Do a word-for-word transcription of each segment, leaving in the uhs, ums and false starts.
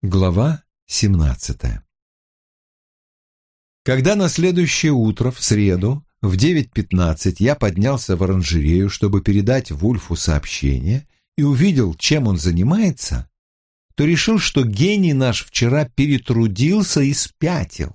Глава семнадцатая. Когда на следующее утро, в среду, в девять пятнадцать я поднялся в оранжерею, чтобы передать Вульфу сообщение, и увидел, чем он занимается, то решил, что гений наш вчера перетрудился и спятил.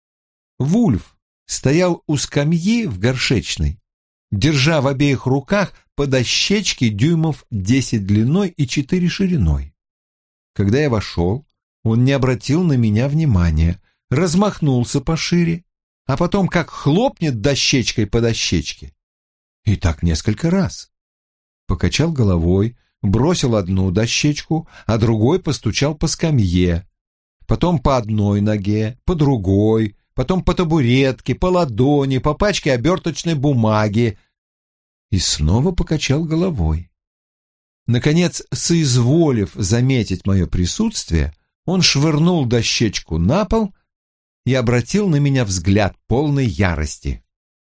Вульф стоял у скамьи в горшечной, держа в обеих руках по дощечке дюймов десять длиной и четыре шириной. Когда я вошел, он не обратил на меня внимания, размахнулся пошире, а потом как хлопнет дощечкой по дощечке. И так несколько раз. Покачал головой, бросил одну дощечку, а другой постучал по скамье, потом по одной ноге, по другой, потом по табуретке, по ладони, по пачке оберточной бумаги и снова покачал головой. Наконец, соизволив заметить мое присутствие, он швырнул дощечку на пол и обратил на меня взгляд полной ярости.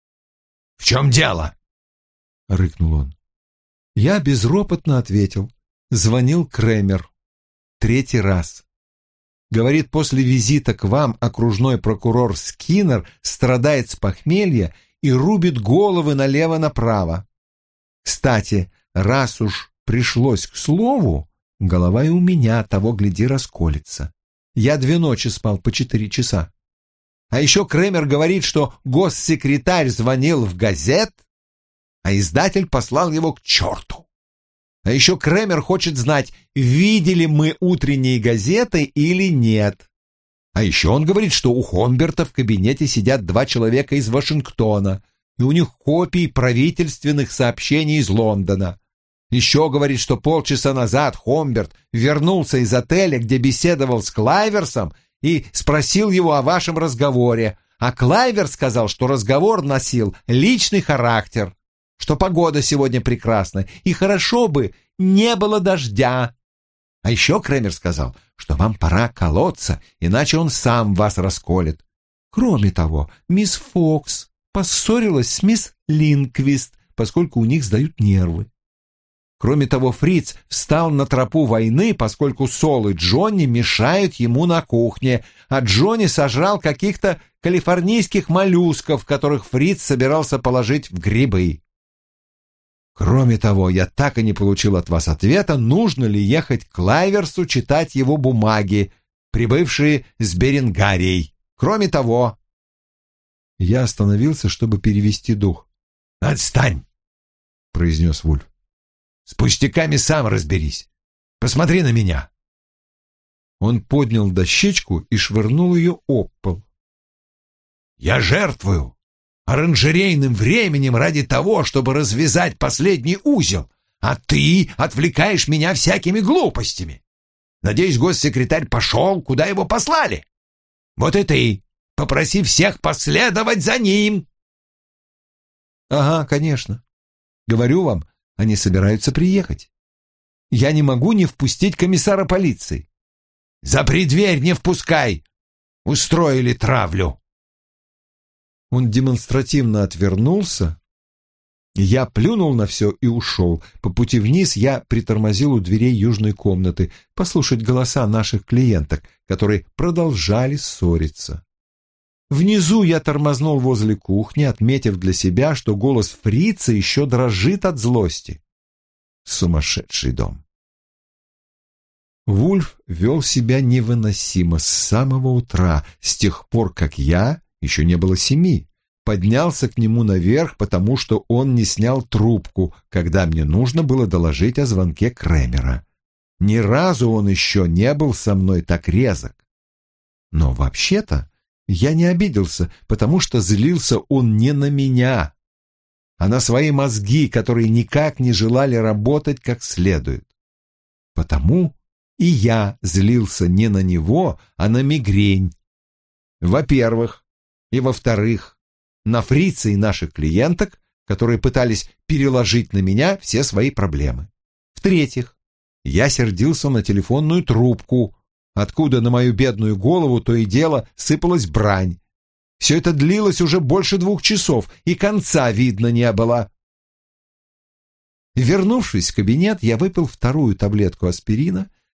«В чем дело?» — рыкнул он. Я безропотно ответил. Звонил Кремер. Третий раз. Говорит, после визита к вам окружной прокурор Скиннер страдает с похмелья и рубит головы налево-направо. Кстати, раз уж пришлось к слову, голова и у меня, того гляди, расколется. Я две ночи спал по четыре часа. А еще Кремер говорит, что госсекретарь звонил в газет, а издатель послал его к черту. А еще Кремер хочет знать, видели мы утренние газеты или нет. А еще он говорит, что у Хомберта в кабинете сидят два человека из Вашингтона, и у них копии правительственных сообщений из Лондона. Еще говорит, что полчаса назад Хомберт вернулся из отеля, где беседовал с Клайверсом, и спросил его о вашем разговоре, а Клайверс сказал, что разговор носил личный характер, что погода сегодня прекрасна, и хорошо бы не было дождя. А еще Кремер сказал, что вам пора колоться, иначе он сам вас расколет. Кроме того, мисс Фокс поссорилась с мисс Линквист, поскольку у них сдают нервы. Кроме того, Фриц встал на тропу войны, поскольку Сол и Джонни мешают ему на кухне, а Джонни сожрал каких-то калифорнийских моллюсков, которых Фриц собирался положить в грибы. Кроме того, я так и не получил от вас ответа, нужно ли ехать к Клайверсу читать его бумаги, прибывшие с Беренгарией. Кроме того... Я остановился, чтобы перевести дух. «Отстань!» — произнес Вульф. «С пустяками сам разберись. Посмотри на меня». Он поднял дощечку и швырнул ее об пол. «Я жертвую оранжерейным временем ради того, чтобы развязать последний узел, а ты отвлекаешь меня всякими глупостями. Надеюсь, госсекретарь пошел, куда его послали. Вот и ты попроси всех последовать за ним». «Ага, конечно. Говорю вам, они собираются приехать. Я не могу не впустить комиссара полиции». «Запри дверь, не впускай! Устроили травлю!» Он демонстративно отвернулся. Я плюнул на все и ушел. По пути вниз я притормозил у дверей южной комнаты послушать голоса наших клиенток, которые продолжали ссориться. Внизу я тормознул возле кухни, отметив для себя, что голос фрица еще дрожит от злости. Сумасшедший дом. Вульф вел себя невыносимо с самого утра, с тех пор, как я, еще не было семи, поднялся к нему наверх, потому что он не снял трубку, когда мне нужно было доложить о звонке Кремера. Ни разу он еще не был со мной так резок. Но вообще-то я не обиделся, потому что злился он не на меня, а на свои мозги, которые никак не желали работать как следует. Потому и я злился не на него, а на мигрень. Во-первых, и во-вторых, на фрица и наших клиенток, которые пытались переложить на меня все свои проблемы. В-третьих, я сердился на телефонную трубку, откуда на мою бедную голову то и дело сыпалась брань. Все это длилось уже больше двух часов, и конца видно не было. Вернувшись в кабинет, я выпил вторую таблетку аспирина,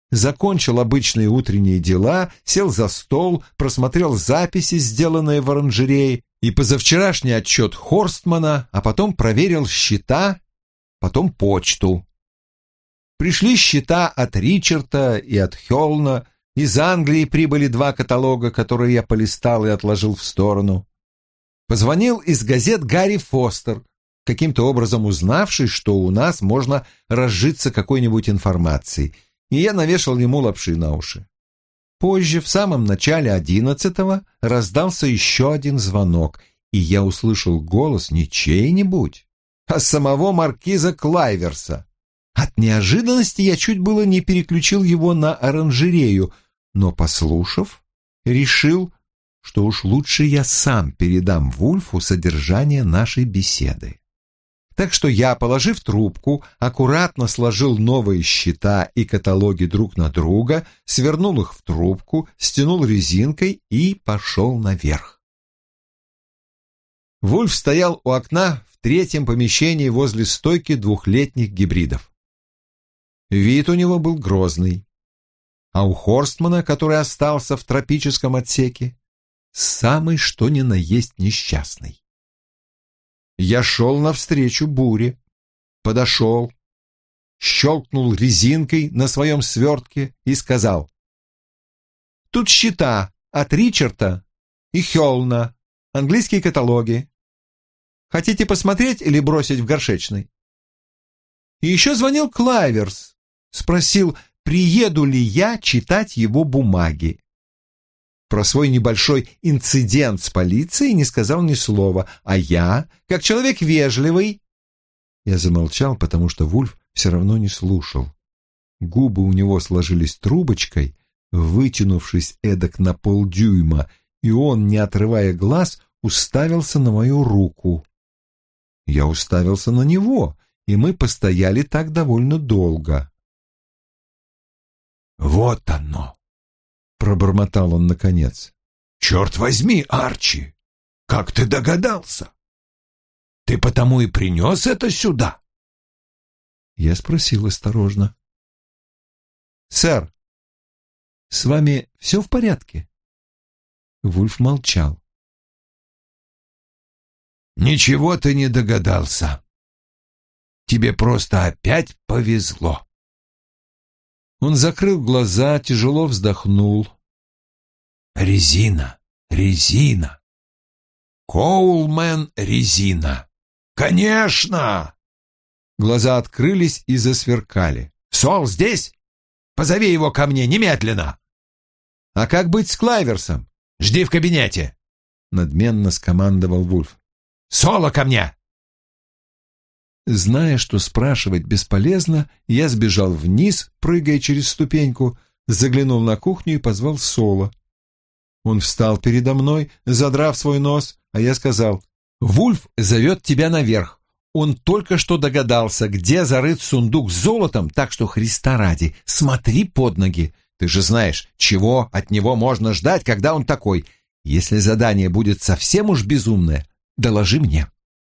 закончил обычные утренние дела, сел за стол, просмотрел записи, сделанные в оранжерее, и позавчерашний отчет Хорстмана, а потом проверил счета, потом почту. Пришли счета от Ричарда и от Хёлна, из Англии прибыли два каталога, которые я полистал и отложил в сторону. Позвонил из газет Гарри Фостер, каким-то образом узнавший, что у нас можно разжиться какой-нибудь информацией, и я навешал ему лапши на уши. Позже, в самом начале одиннадцатого, раздался еще один звонок, и я услышал голос не чей-нибудь, а самого маркиза Клайверса. От неожиданности я чуть было не переключил его на оранжерею, но, послушав, решил, что уж лучше я сам передам Вульфу содержание нашей беседы. Так что я, положив трубку, аккуратно сложил новые счета и каталоги друг на друга, свернул их в трубку, стянул резинкой и пошел наверх. Вульф стоял у окна в третьем помещении возле стойки двухлетних гибридов. Вид у него был грозный, а у Хорстмана, который остался в тропическом отсеке, самый что ни на есть несчастный. Я шел навстречу буре, подошел, щелкнул резинкой на своем свертке и сказал: «Тут счета от Ричарда и Хёлна, английские каталоги. Хотите посмотреть или бросить в горшечный?» И еще звонил Клайверс, спросил, приеду ли я читать его бумаги. Про свой небольшой инцидент с полицией не сказал ни слова, а я, как человек вежливый... Я замолчал, потому что Вульф все равно не слушал. Губы у него сложились трубочкой, вытянувшись эдак на полдюйма, и он, не отрывая глаз, уставился на мою руку. Я уставился на него, и мы постояли так довольно долго. «Вот оно!» — пробормотал он наконец. «Черт возьми, Арчи! Как ты догадался? Ты потому и принес это сюда?» Я спросил осторожно: «Сэр, с вами все в порядке?» Вульф молчал. «Ничего ты не догадался. Тебе просто опять повезло». Он закрыл глаза, тяжело вздохнул. «Резина, резина. Коулмен резина. Конечно!» Глаза открылись и засверкали. «Сол здесь? Позови его ко мне немедленно!» «А как быть с Клайверсом?» «Жди в кабинете!» — надменно скомандовал Вульф. «Соло ко мне!» Зная, что спрашивать бесполезно, я сбежал вниз, прыгая через ступеньку, заглянул на кухню и позвал Соло. Он встал передо мной, задрав свой нос, а я сказал: «Вульф зовет тебя наверх. Он только что догадался, где зарыт сундук с золотом, так что, Христа ради, смотри под ноги. Ты же знаешь, чего от него можно ждать, когда он такой. Если задание будет совсем уж безумное, доложи мне».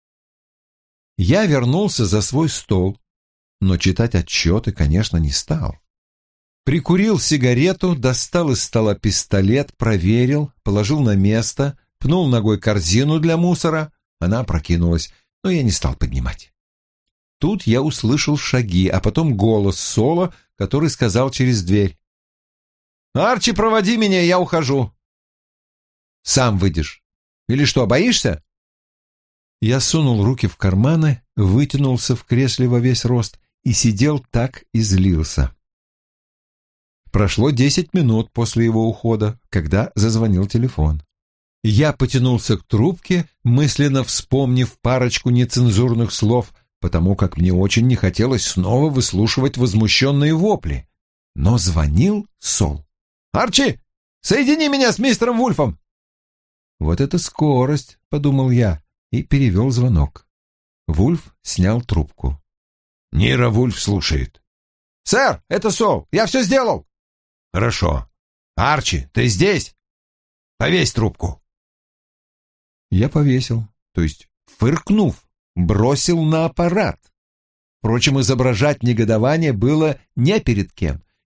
Я вернулся за свой стол, но читать отчеты, конечно, не стал. Прикурил сигарету, достал из стола пистолет, проверил, положил на место, пнул ногой корзину для мусора. Она опрокинулась, но я не стал поднимать. Тут я услышал шаги, а потом голос Соло, который сказал через дверь: «Арчи, проводи меня, я ухожу». «Сам выйдешь. Или что, боишься?» Я сунул руки в карманы, вытянулся в кресле во весь рост и сидел так и злился. Прошло десять минут после его ухода, когда зазвонил телефон. Я потянулся к трубке, мысленно вспомнив парочку нецензурных слов, потому как мне очень не хотелось снова выслушивать возмущенные вопли. Но звонил Сол. «Арчи, соедини меня с мистером Вульфом!» «Вот это скорость!» — подумал я и перевел звонок. Вульф снял трубку. «Нира Вульф слушает». «Сэр, это Сол, я все сделал!» «Хорошо. Арчи, ты здесь? Повесь трубку». Я повесил, то есть, фыркнув, бросил на аппарат. Впрочем, изображать негодование было не перед кем.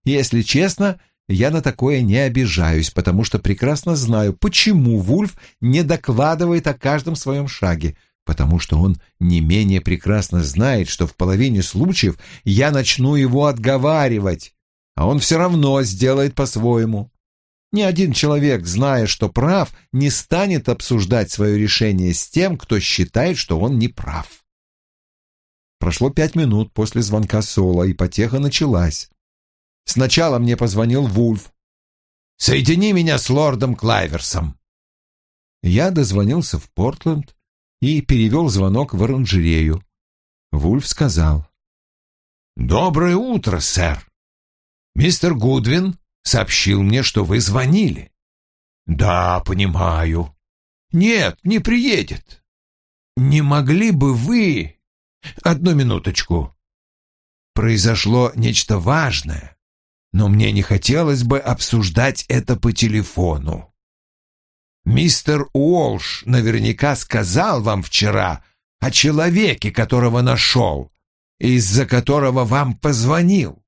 Если честно, я на такое не обижаюсь, потому что прекрасно знаю, почему Вульф не докладывает о каждом своем шаге, потому что он не менее прекрасно знает, что в половине случаев я начну его отговаривать, а он все равно сделает по-своему. Ни один человек, зная, что прав, не станет обсуждать свое решение с тем, кто считает, что он не прав. Прошло пять минут после звонка Соло, и потеха началась. Сначала мне позвонил Вульф. «Соедини меня с лордом Клайверсом». Я дозвонился в Портленд и перевел звонок в оранжерею. Вульф сказал: «Доброе утро, сэр. Мистер Гудвин сообщил мне, что вы звонили». «Да, понимаю». «Нет, не приедет. Не могли бы вы...» «Одну минуточку. Произошло нечто важное, но мне не хотелось бы обсуждать это по телефону. Мистер Уолш наверняка сказал вам вчера о человеке, которого нашел, из-за которого вам позвонил».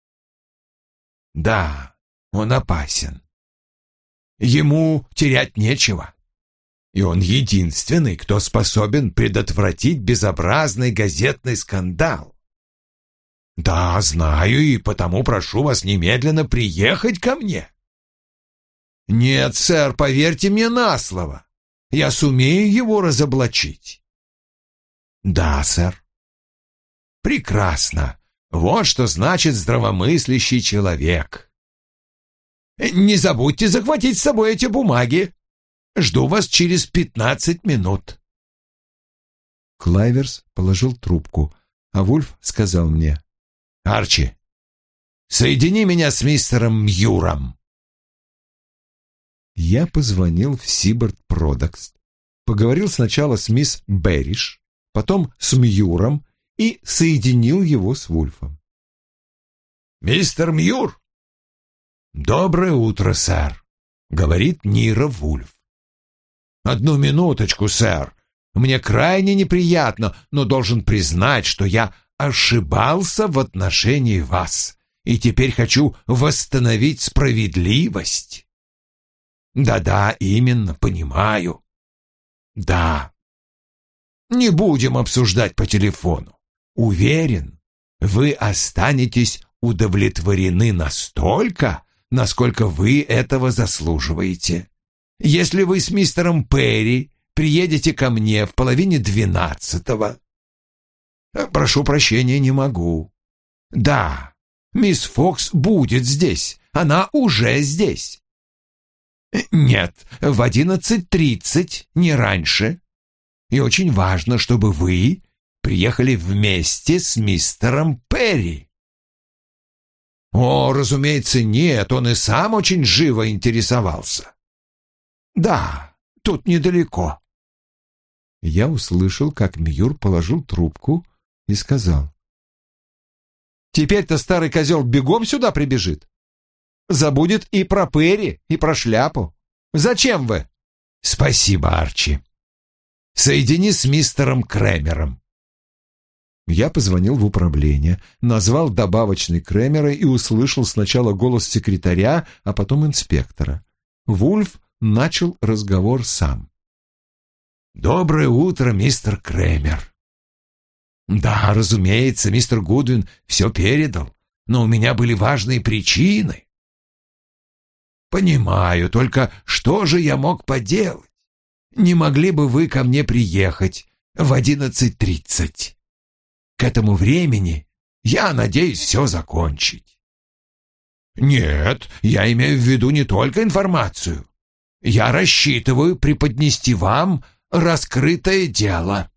«Да, он опасен. Ему терять нечего. И он единственный, кто способен предотвратить безобразный газетный скандал. Да, знаю, и потому прошу вас немедленно приехать ко мне». «Нет, сэр, поверьте мне на слово. Я сумею его разоблачить». «Да, сэр». «Прекрасно. Вот что значит здравомыслящий человек. Не забудьте захватить с собой эти бумаги. Жду вас через пятнадцать минут». Клайверс положил трубку, а Вульф сказал мне: «Арчи, соедини меня с мистером Мьюром». Я позвонил в Сибард Продактс, поговорил сначала с мисс Берриш, потом с Мьюром и соединил его с Вульфом. «Мистер Мьюр?» «Доброе утро, сэр», — говорит Нира Вульф. «Одну минуточку, сэр. Мне крайне неприятно, но должен признать, что я ошибался в отношении вас, и теперь хочу восстановить справедливость». «Да-да, именно, понимаю». «Да. Не будем обсуждать по телефону. Уверен, вы останетесь удовлетворены настолько, насколько вы этого заслуживаете. Если вы с мистером Перри приедете ко мне в половине двенадцатого...» «Прошу прощения, не могу». «Да, мисс Фокс будет здесь. Она уже здесь». «Нет, в одиннадцать тридцать, не раньше. И очень важно, чтобы вы приехали вместе с мистером Перри». «О, разумеется, нет, он и сам очень живо интересовался». «Да, тут недалеко». Я услышал, как Мьюр положил трубку и сказал: «Теперь-то старый козел бегом сюда прибежит. Забудет и про Перри, и про шляпу. Зачем вы?» «Спасибо, Арчи. Соедини с мистером Кремером». Я позвонил в управление, назвал добавочный Кремера и услышал сначала голос секретаря, а потом инспектора. Вульф начал разговор сам. «Доброе утро, мистер Кремер». «Да, разумеется, мистер Гудвин все передал, но у меня были важные причины». «Понимаю, только что же я мог поделать? Не могли бы вы ко мне приехать в одиннадцать тридцать? К этому времени я надеюсь все закончить». «Нет, я имею в виду не только информацию. Я рассчитываю преподнести вам раскрытое дело».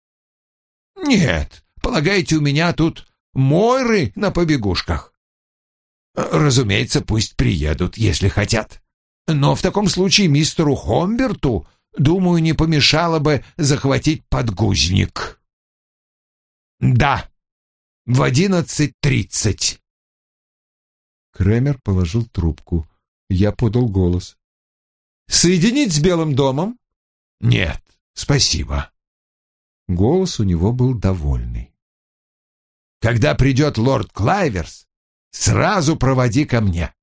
«Нет, полагаете, у меня тут мойры на побегушках?» «Разумеется, пусть приедут, если хотят. Но в таком случае мистеру Хомберту, думаю, не помешало бы захватить подгузник». «Да, в одиннадцать тридцать». Кремер положил трубку. Я подал голос. «Соединить с Белым домом?» «Нет, спасибо». Голос у него был довольный. «Когда придет лорд Клайверс, сразу проводи ко мне.